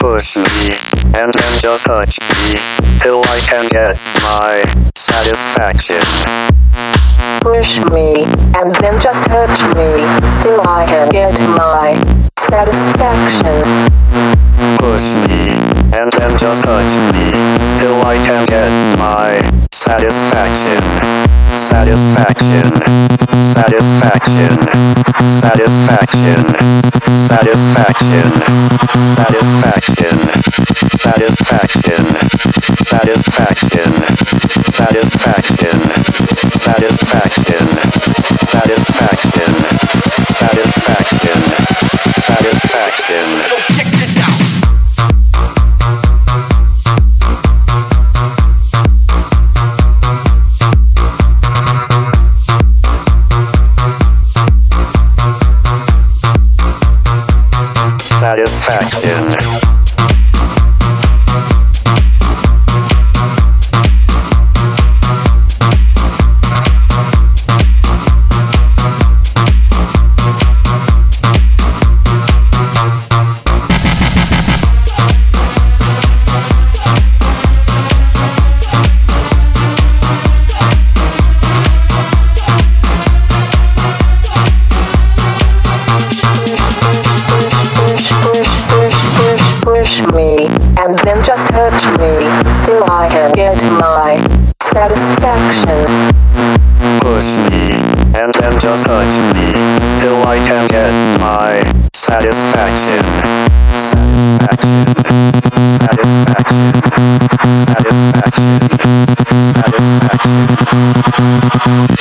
Push me, and then just touch me, till I can get my satisfaction. Push me, and then just touch me, till I can get my satisfaction. Push me, and then just touch me, till I can get my satisfaction. Satisfaction. Satisfaction. Satisfaction. Satisfaction. Satisfaction. Satisfaction. Satisfaction. Satisfaction. Satisfaction. Satisfaction. Satisfaction. Satisfaction. Check this out. Satisfaction. Push me, and then just touch me, till I can get my satisfaction. Push me, and then just touch me, till I can get my satisfaction. Satisfaction. Satisfaction. Satisfaction. Satisfaction.